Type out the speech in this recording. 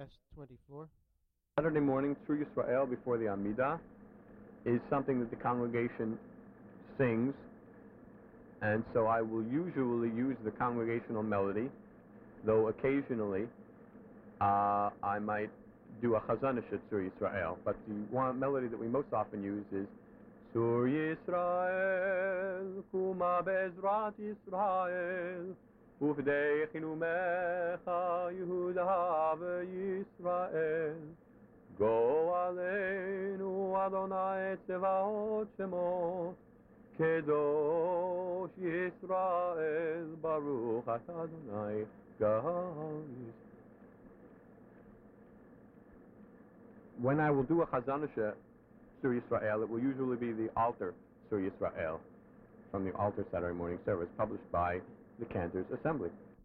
S24. Saturday morning, True Yisrael before the Amidah is something that the congregation sings, and so I will usually use the congregational melody, though occasionally I might do a Chazanish at True Yisrael. But the one melody that we most often use is True Yisrael, Kuma Bezrat Yisrael, Ufdei Chinumecha Yehuda Yisrael. Go Aleinu Adonai Tzevaot Shemot Kedosh Yisrael Baruch Atah Adonai Ga'al. When I will do a Chazanasha Sur Yisrael, it will usually be the altar Sur Yisrael from the altar Saturday morning service published by the Cantors Assembly.